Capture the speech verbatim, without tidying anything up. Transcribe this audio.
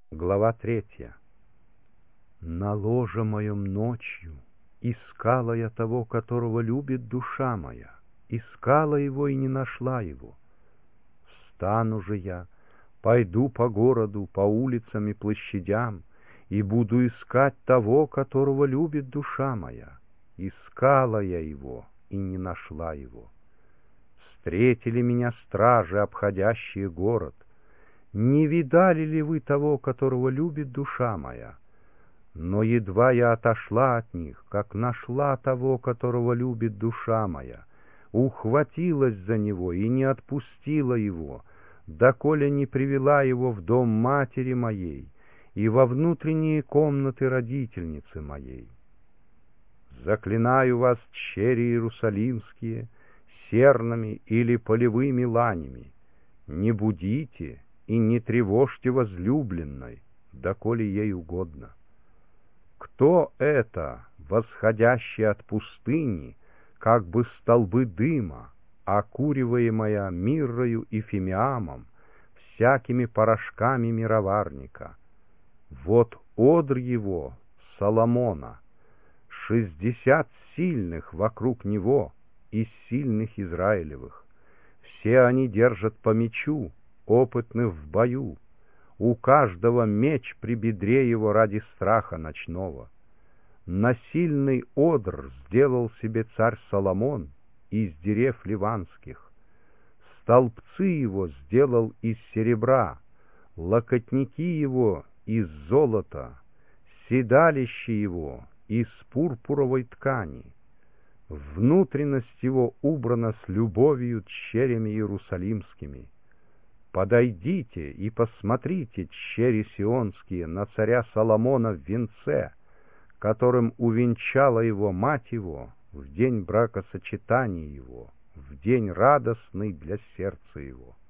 Глава третья. На ложе моем ночью искала я того, которого любит душа моя, искала его и не нашла его. Встану же я, пойду по городу, по улицам и площадям, и буду искать того, которого любит душа моя. Искала я его и не нашла его. Встретили меня стражи, обходящие город. Не видали ли вы того, которого любит душа моя? Но едва я отошла от них, как нашла того, которого любит душа моя, ухватилась за него и не отпустила его, доколе не привела его в дом матери моей и во внутренние комнаты родительницы моей. Заклинаю вас, чери иерусалимские, сернами или полевыми ланями, не будите и не тревожьте возлюбленной, доколе ей угодно. Кто это, восходящий от пустыни, как бы столбы дыма, окуриваемая миррою и фимиамом, всякими порошками мироварника? Вот одр его, Соломона, шестьдесят сильных вокруг него, из сильных Израилевых. Все они держат по мечу, опытных в бою. У каждого меч при бедре его ради страха ночного. Насильный одр сделал себе царь Соломон из дерев ливанских. Столбцы его сделал из серебра, локотники его из золота, седалище его из пурпуровой ткани. Внутренность его убрана с любовью черями иерусалимскими. Подойдите и посмотрите, чери сионские, на царя Соломона в венце, которым увенчала его мать его в день бракосочетания его, в день радостный для сердца его.